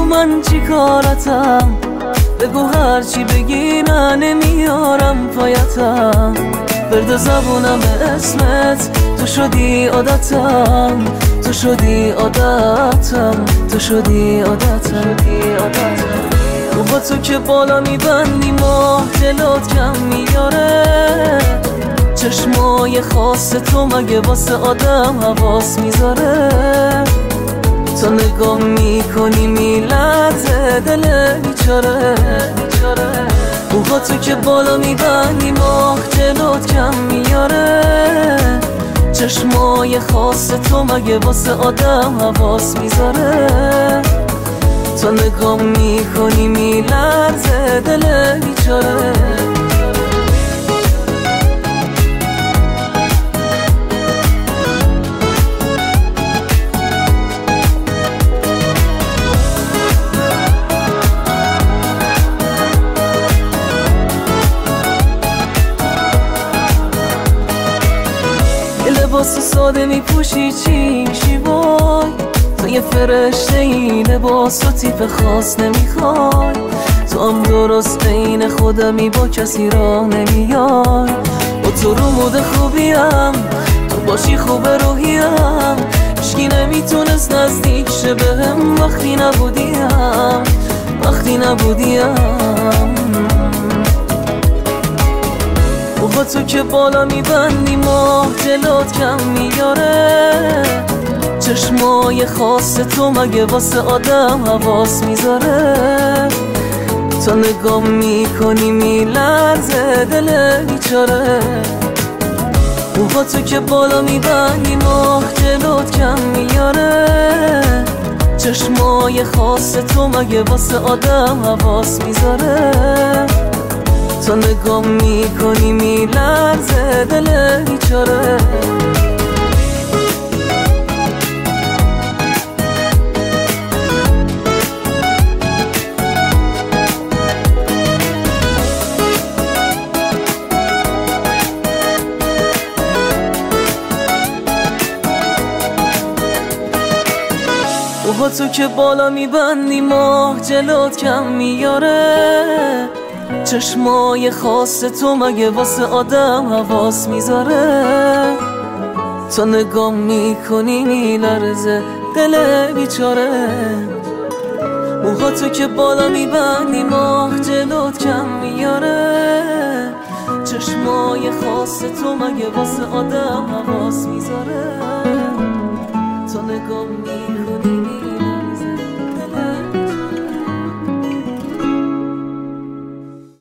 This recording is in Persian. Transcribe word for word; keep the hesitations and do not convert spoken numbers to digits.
من چی کارتم، بگو هرچی بگی نه نمیارم پایتم. برد زبونم اسمت، تو شدی عادتم، تو شدی عادتم، تو شدی عادتم. رو با تو که بالا میبندی ماه جلوت کم میاره، چشمای خاص تو مگه واسه آدم حواس میذاره. تو نگاه میکنی میلرزه دل بیچاره. رو با تو که بالا میبندی ماه جلوت کم میاره، چشمای خاص تو مگه واسه آدم حواس میذاره. تو نگاه میکنی میلرزه دل بیچاره. لباس ساده میپوشی چی میشی وای، تو یه فرشته ای لباس و تیپ خاص نمیخوای. تو هم درست بین خودمی با کسی راه نمیای. با تو رو مود خوبیم، تو باشی خوب روحیم. هیچکی نمیتونست نزدیک شه بهم وقتی نبودیم، وقتی نبودیم. با تو که بالا میبندی ماه جلوت کم میاره، چشمای خاص تو مگه واسه آدم حواس میذاره. تو نگاه میکنی میلرزه دل بیچاره. با تو که بالا میبندی ماه جلوت کم میاره، چشمای خاص تو مگه واسه آدم حواس میذاره. تو نگاه میکنی میلرزه دل بیچاره. با تو که بالا میبندی ماه جلوت کم میاره، چشمای خاص تو مگه واسه آدم حواس میذاره. تو نگاه میکنی میلرزه دل بیچاره. موها تو که بالا میبندی ماه جلوت کم میاره، چشمای خاص تو مگه واسه آدم حواس میذاره. تو نگاه میکنی